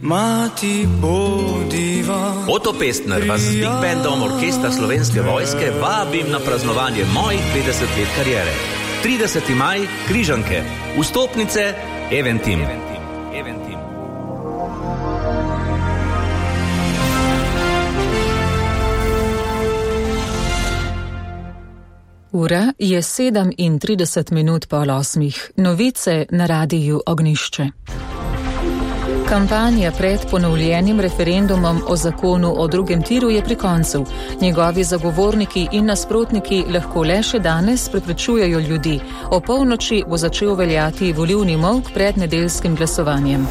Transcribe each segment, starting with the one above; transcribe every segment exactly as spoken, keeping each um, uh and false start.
Mati bodiva. Oto Pestner vas z Big Bandom Orkestra Slovenske vojske vabim na praznovanje mojih petdeset let kariere. trideseti maj, Križanke. Vstopnice Eventim. Eventim. Ura je sedemintrideset minut pol osmih. Novice na radiju Ognjišče. Kampanja pred ponovljenim referendumom o zakonu o drugem tiru je pri koncu. Njegovi zagovorniki in nasprotniki lahko le še danes prepričujejo ljudi. O polnoči bo začel veljati volilni molk pred nedeljskim glasovanjem.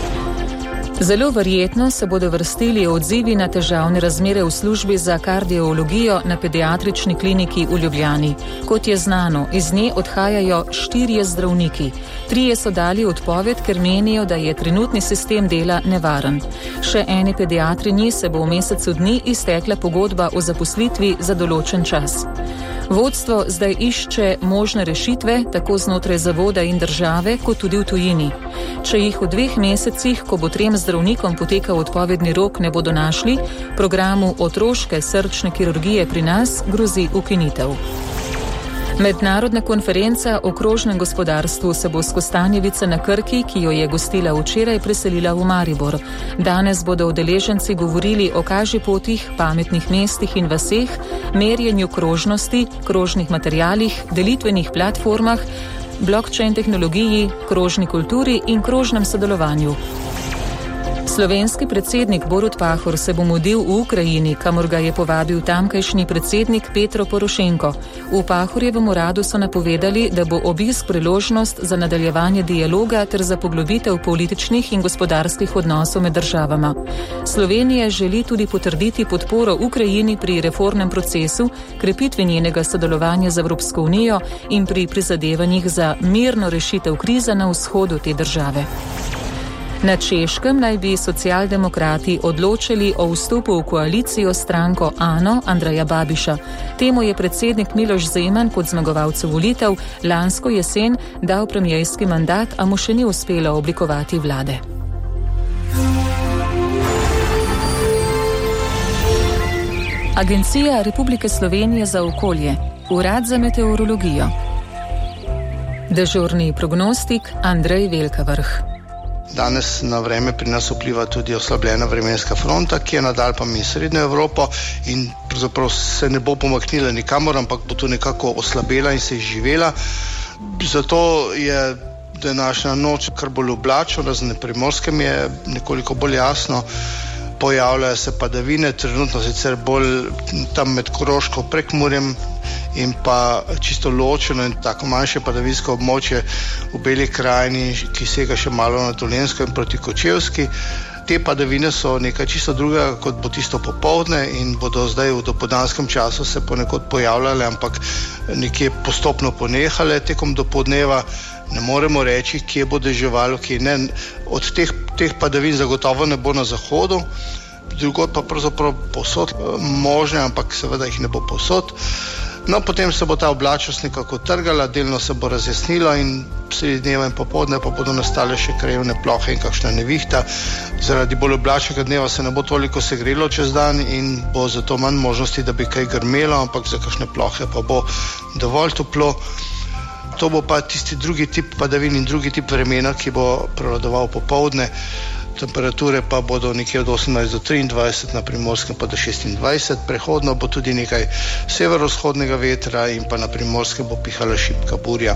Zelo verjetno se bodo vrstili odzivi na težavne razmere v službi za kardiologijo na pediatrični kliniki v Ljubljani. Kot je znano, iz nje odhajajo štirje zdravniki. Trije so dali odpoved, ker menijo, da je trenutni sistem dela nevaren. Še eni pediatrinji se bo v mesecu dni iztekla pogodba o zaposlitvi za določen čas. Vodstvo zdaj išče možne rešitve, tako znotraj zavoda in države, kot tudi v tujini. Če jih v dveh mesecih, ko bo trem zdravnikom potekal odpovedni rok, ne bodo našli, programu otroške srčne kirurgije pri nas grozi ukinitev. Mednarodna konferenca o krožnem gospodarstvu se bo s Kostanjevice na Krki, ki jo je gostila včeraj, preselila v Maribor. Danes bodo udeleženci govorili o kažipotih, pametnih mestih in vaseh, merjenju krožnosti, krožnih materialih, delitvenih platformah, blockchain tehnologiji, krožni kulturi in krožnem sodelovanju. Slovenski predsednik Borut Pahor se bo mudil v Ukrajini, kamor ga je povabil tamkajšnji predsednik Petro Porošenko. V Pahorjevem uradu so napovedali, da bo obisk priložnost za nadaljevanje dialoga ter za poglobitev političnih in gospodarskih odnosov med državama. Slovenija želi tudi potrditi podporo Ukrajini pri reformnem procesu, krepitvi njenega sodelovanja z Evropsko unijo in pri prizadevanjih za mirno rešitev krize na vzhodu te države. Na Češkem naj bi socialdemokrati odločili o vstopu v koalicijo s stranko Ano Andreja Babiša. Temu je predsednik Miloš Zeman kot zmagovalcu volitev lansko jesen dal premierski mandat, a mu še ni uspelo oblikovati vlade. Agencija Republike Slovenije za okolje, Urad za meteorologijo. Dežurni prognostik Andrej Velkavrh. Danes na vreme pri nas vpliva tudi oslabljena vremenska fronta, ki je nad Alpami in Srednjo Evropo in pravzaprav se ne bo pomaknila nikamor, ampak bo tu nekako oslabela in se izživela. Zato je današnja noč kar bolj oblačno, razen na Primorskem je nekoliko bolj jasno. Pojavljajo se padavine, trenutno sicer bolj tam med Koroško, Prekmurjem in pa čisto ločeno in tako manjše padavinsko območje v Beli krajini, ki sega še malo na Dolenjsko in proti Kočevski. Te padavine so nekaj čisto drugega, kot bo tisto popoldne in bodo zdaj v dopoldanskem času se ponekod pojavljale, ampak nekje postopno ponehale tekom dopoldneva. Ne moremo reči, kje bo deževalo, kje ne. Od teh, teh padavin zagotovo ne bo na zahodu, drugod pa pravzaprav povsod možne, ampak seveda jih ne bo povsod. No, potem se bo ta oblačnost nekako trgala, delno se bo razjasnilo in sredi dneva in popoldne pa bodo nastale še krajevne plohe in kakšna nevihta. Zaradi bolj oblačnega dneva se ne bo toliko segrelo čez dan in bo zato manj možnosti, da bi kaj grmelo, ampak za kakšne plohe pa bo dovolj toplo. To bo pa tisti drugi tip padavin in drugi tip vremena, ki bo prevladoval popoldne. Temperature pa bodo nekje od osemnajst do triindvajset, na Primorskem pa do šestindvajset. Prehodno bo tudi nekaj severovzhodnega vetra in pa na Primorskem bo pihala šibka burja.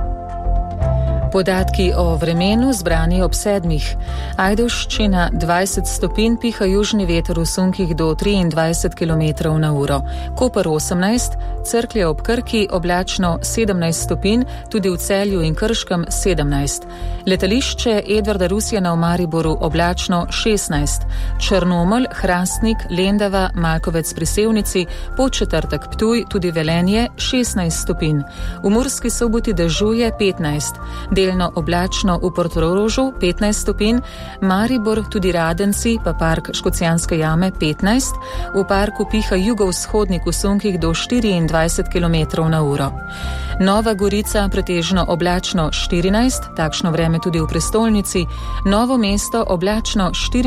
Podatki o vremenu zbrani ob sedmih. Ajdovščina dvajset stopinj, piha južni veter v sunkih do triindvajset kilometrov na uro. Koper osemnajst, Cerklje ob Krki oblačno sedemnajst stopinj, tudi v Celju in Krškem sedemnajst. Letališče Edvarda Rusjana v Mariboru oblačno šestnajst. Črnomelj, Hrastnik, Lendava, Malkovec pri Sevnici, Podčetrtek Ptuj, tudi Velenje šestnajst stopinj. V Murski Soboti dežuje petnajst. Delno oblačno v Portorožu petnajst stopinj, Maribor, tudi Radenci, pa park Škocjanske jame petnajst, v parku piha jugovzhodnik v sunkih do štiriindvajset kilometrov na uro. Nova Gorica pretežno oblačno štirinajst, takšno vreme tudi v prestolnici, Novo mesto oblačno štiri